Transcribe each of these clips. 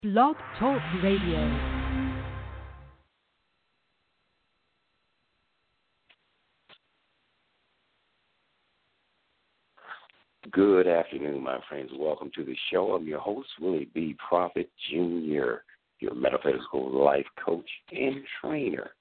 Blog Talk Radio. Good afternoon, my friends. Welcome to the show. I'm your host, Willie B. Prophet Jr., your metaphysical life coach and trainer.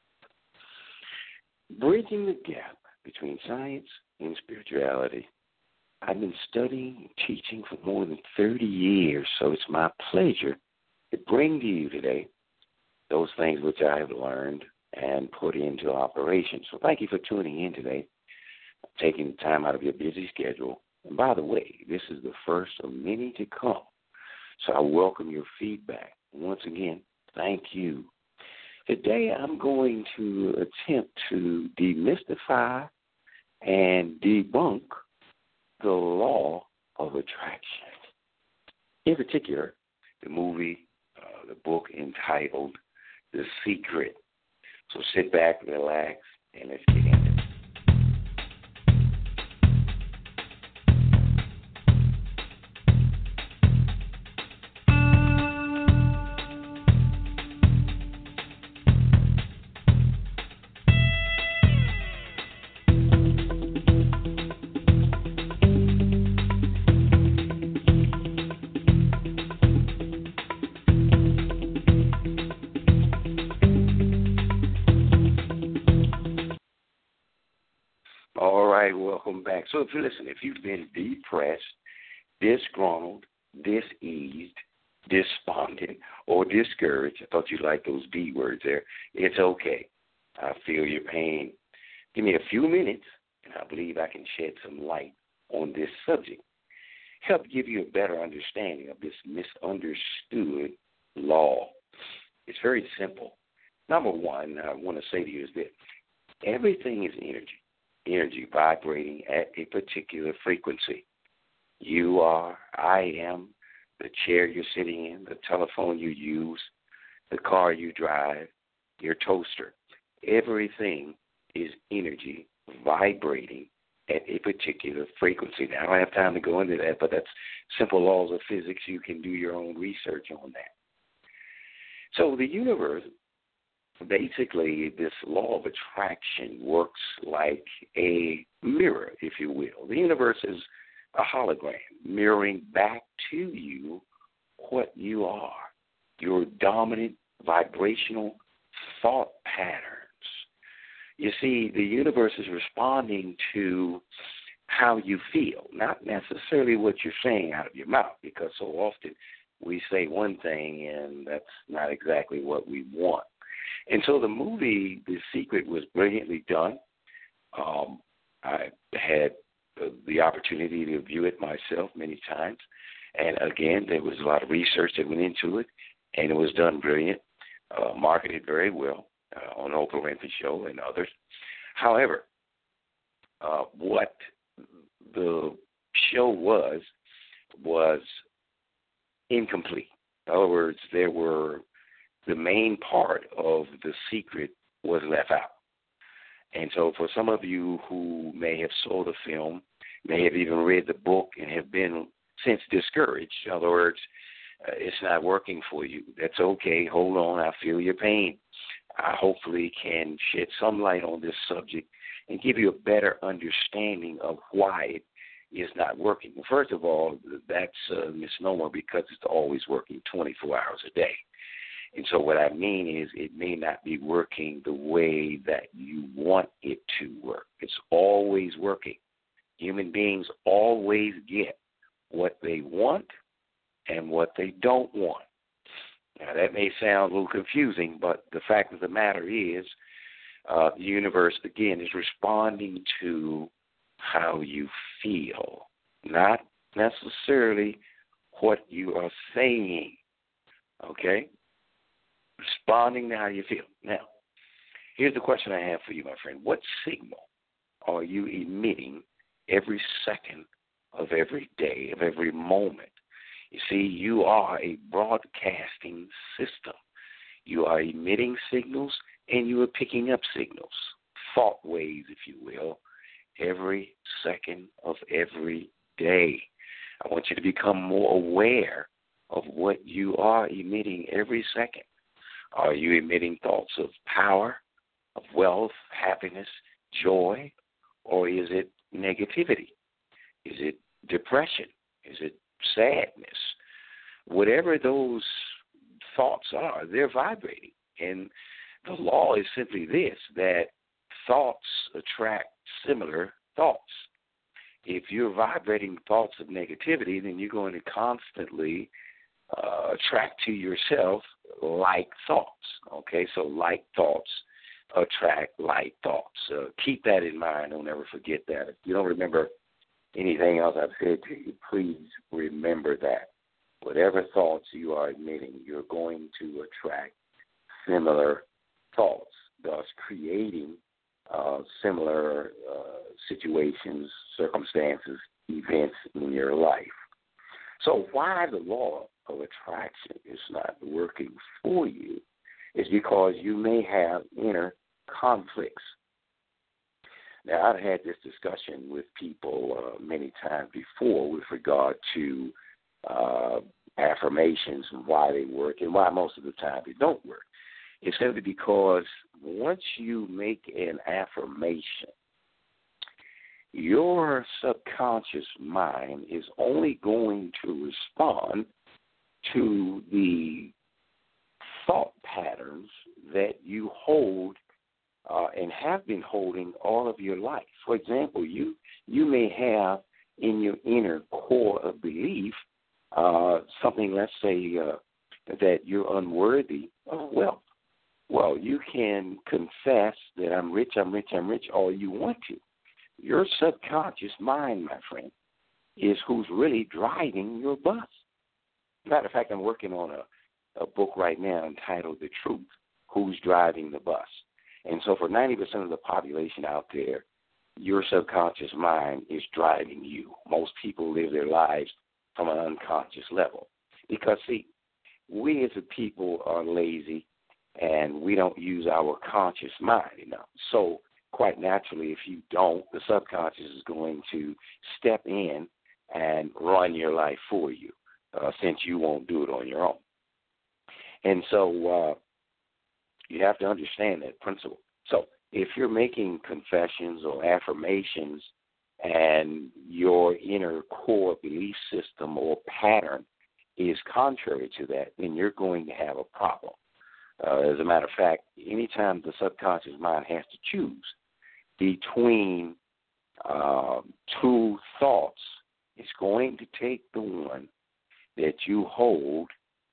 Bridging the gap between science and spirituality. I've been studying and teaching for more than 30 years, so it's my pleasure to bring to you today those things which I have learned and put into operation. So thank you for tuning in today, taking the time out of your busy schedule. And by the way, this is the first of many to come, so I welcome your feedback. Once again, thank you. Today I'm going to attempt to demystify and debunk the law of attraction. In particular, the movie, the book entitled The Secret. So sit back, relax, and let's get into it. All right, welcome back. So if you've been depressed, disgruntled, diseased, despondent, or discouraged, I thought you liked those D words there, it's okay. I feel your pain. Give me a few minutes, and I believe I can shed some light on this subject. Help give you a better understanding of this misunderstood law. It's very simple. Number one, I want to say to you is that everything is energy vibrating at a particular frequency. You are, I am, the chair you're sitting in, the telephone you use, the car you drive, your toaster. Everything is energy vibrating at a particular frequency. Now, I don't have time to go into that, but that's simple laws of physics. You can do your own research on that. So the universe, basically, this law of attraction works like a mirror, if you will. The universe is a hologram mirroring back to you what you are, your dominant vibrational thought patterns. You see, the universe is responding to how you feel, not necessarily what you're saying out of your mouth, because so often we say one thing and that's not exactly what we want. And so the movie, The Secret, was brilliantly done. I had the opportunity to view it myself many times. And again, there was a lot of research that went into it, and it was done brilliant, marketed very well on Oprah Winfrey Show and others. However, what the show was incomplete. In other words, the main part of The Secret was left out. And so for some of you who may have saw the film, may have even read the book and have been since discouraged, in other words, it's not working for you, that's okay. Hold on, I feel your pain. I hopefully can shed some light on this subject and give you a better understanding of why it is not working. Well, first of all, that's a misnomer because it's always working 24 hours a day. And so what I mean is it may not be working the way that you want it to work. It's always working. Human beings always get what they want and what they don't want. Now, that may sound a little confusing, but the fact of the matter is the universe, again, is responding to how you feel, not necessarily what you are saying, okay? Responding to how you feel. Now, here's the question I have for you, my friend. What signal are you emitting every second of every day, of every moment? You see, you are a broadcasting system. You are emitting signals and you are picking up signals, thought waves, if you will, every second of every day. I want you to become more aware of what you are emitting every second. Are you emitting thoughts of power, of wealth, happiness, joy, or is it negativity? Is it depression? Is it sadness? Whatever those thoughts are, they're vibrating. And the law is simply this, that thoughts attract similar thoughts. If you're vibrating thoughts of negativity, then you're going to constantly attract to yourself like thoughts. Okay, so like thoughts attract like thoughts. Keep that in mind. Don't ever forget that. If you don't remember anything else I've said to you, please remember that. Whatever thoughts you are emitting, you're going to attract similar thoughts, thus creating similar situations, circumstances, events in your life. So why the law of attraction is not working for you is because you may have inner conflicts. Now, I've had this discussion with people many times before with regard to affirmations and why they work and why most of the time they don't work. It's simply because once you make an affirmation, your subconscious mind is only going to respond to the thought patterns that you hold and have been holding all of your life. For example, you may have in your inner core of belief something, let's say, that you're unworthy of wealth. Well, you can confess that I'm rich all you want to. Your subconscious mind, my friend, is who's really driving your bus. Matter of fact, I'm working on a book right now entitled The Truth, Who's Driving the Bus. And so for 90% of the population out there, your subconscious mind is driving you. Most people live their lives from an unconscious level. Because, see, we as a people are lazy and we don't use our conscious mind enough. So quite naturally, if you don't, the subconscious is going to step in and run your life for you since you won't do it on your own. And so you have to understand that principle. So if you're making confessions or affirmations and your inner core belief system or pattern is contrary to that, then you're going to have a problem. As a matter of fact, anytime the subconscious mind has to choose between two thoughts, it's going to take the one that you hold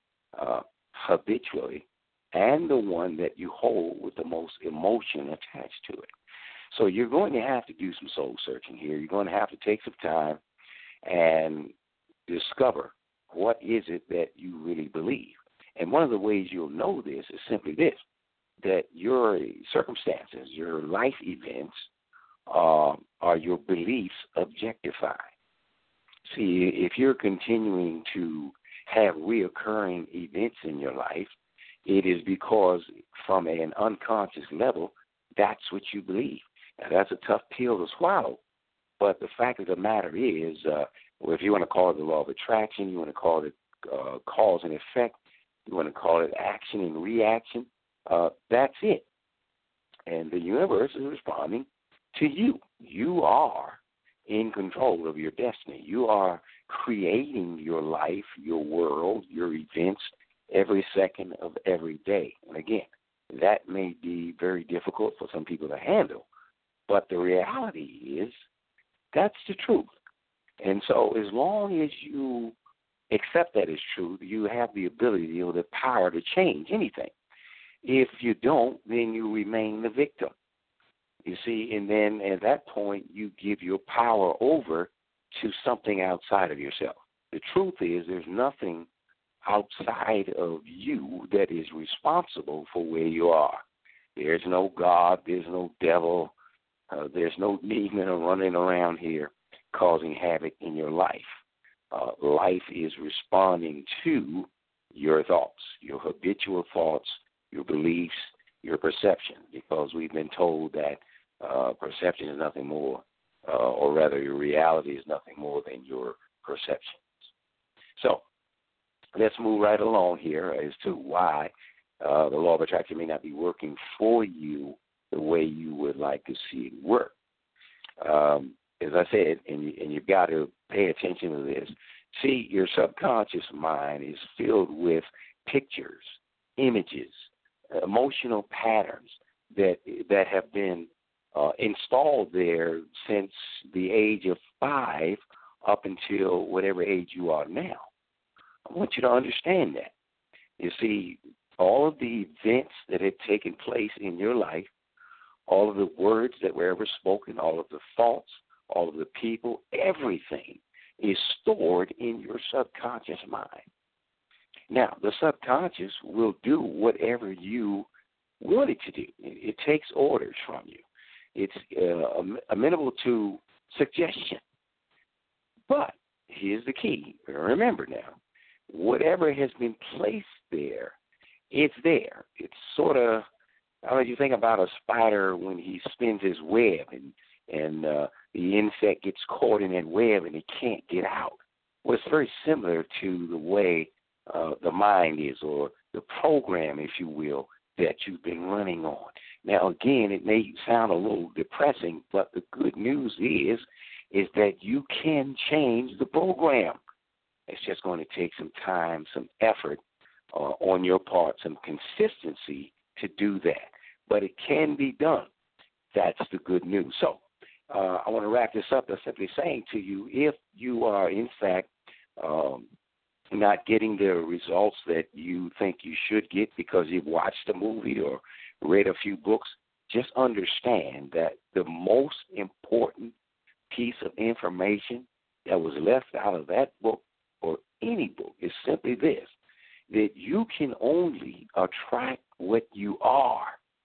habitually and the one that you hold with the most emotion attached to it. So you're going to have to do some soul searching here. You're going to have to take some time and discover what is it that you really believe. And one of the ways you'll know this is simply this, that your circumstances, your life events, are your beliefs objectified. See, if you're continuing to have reoccurring events in your life, it is because from an unconscious level, that's what you believe. Now, that's a tough pill to swallow, but the fact of the matter is, well, if you want to call it the law of attraction, you want to call it cause and effect, you want to call it action and reaction, that's it. And the universe is responding to you. You are in control of your destiny. You are creating your life, your world, your events every second of every day. And again, that may be very difficult for some people to handle, but the reality is that's the truth. And so as long as you accept that as truth, you have the ability, the power to change anything. If you don't, then you remain the victim. You see, and then at that point, you give your power over to something outside of yourself. The truth is there's nothing outside of you that is responsible for where you are. There's no God, there's no devil, there's no demon running around here causing havoc in your life. Life is responding to your thoughts, your habitual thoughts, your beliefs, your perception, because we've been told that perception is nothing more, or rather your reality is nothing more than your perceptions. So let's move right along here as to why the law of attraction may not be working for you the way you would like to see it work. As I said, and you've got to pay attention to this, see, your subconscious mind is filled with pictures, images, emotional patterns that have been installed there since the age of 5 up until whatever age you are now. I want you to understand that. You see, all of the events that had taken place in your life, all of the words that were ever spoken, all of the thoughts, all of the people, everything is stored in your subconscious mind. Now, the subconscious will do whatever you want it to do. It takes orders from you. It's amenable to suggestion. But here's the key. Remember now, whatever has been placed there, it's there. It's sort of, I don't know if you think about a spider when he spins his web and the insect gets caught in that web and it can't get out. Well, it's very similar to the way the mind is, or the program, if you will, that you've been running on. Now, again, it may sound a little depressing, but the good news is that you can change the program. It's just going to take some time, some effort on your part, some consistency to do that. But it can be done. That's the good news. So I want to wrap this up by simply saying to you, if you are, in fact, not getting the results that you think you should get because you've watched a movie or read a few books, just understand that the most important piece of information that was left out of that book or any book is simply this, that you can only attract what you are.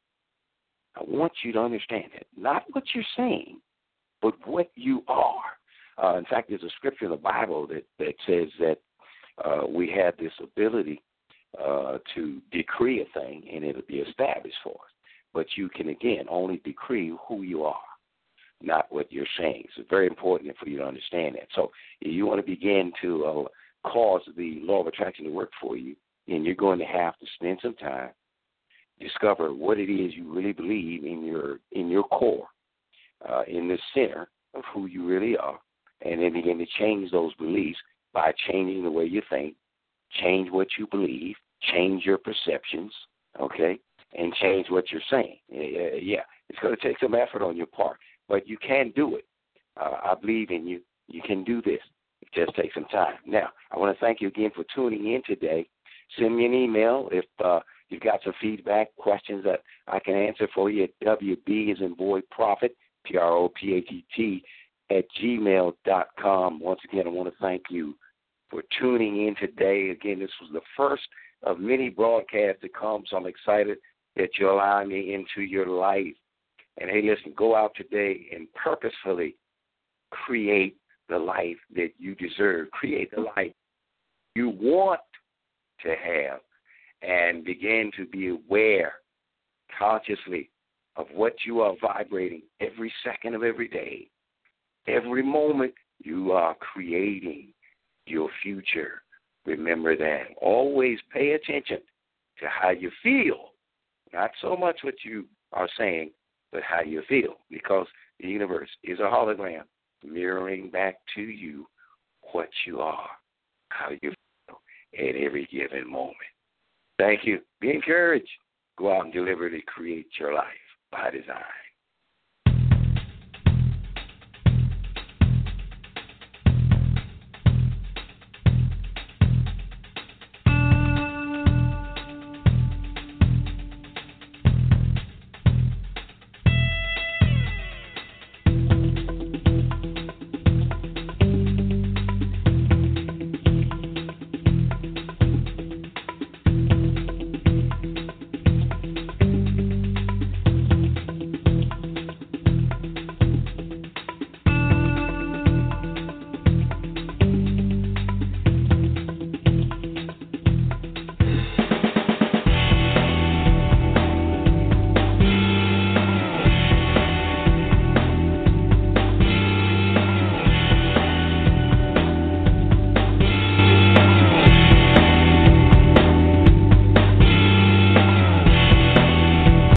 I want you to understand that. Not what you're saying, but what you are. In fact, there's a scripture in the Bible that says that we have this ability to decree a thing and it'll be established for us. But you can, again, only decree who you are, not what you're saying. It's very important for you to understand that. So if you want to begin to cause the law of attraction to work for you, and you're going to have to spend some time, discover what it is you really believe in your core, in the center of who you really are, and then begin to change those beliefs by changing the way you think, change what you believe, change your perceptions, okay, and change what you're saying. Yeah, it's going to take some effort on your part, but you can do it. I believe in you. You can do this. It just takes some time. Now, I want to thank you again for tuning in today. Send me an email if you've got some feedback, questions that I can answer for you at WB as in boy prophet, PROPHET, @gmail.com. Once again, I want to thank you for tuning in today. Again, this was the first of many broadcasts to come, so I'm excited that you're allowing me into your life. And, hey, listen, go out today and purposefully create the life that you deserve. Create the life you want to have, and begin to be aware consciously of what you are vibrating every second of every day. Every moment you are creating your future. Remember that. Always pay attention to how you feel, not so much what you are saying, but how you feel, because the universe is a hologram mirroring back to you what you are, how you feel at every given moment. Thank you. Be encouraged. Go out and deliberately create your life by design.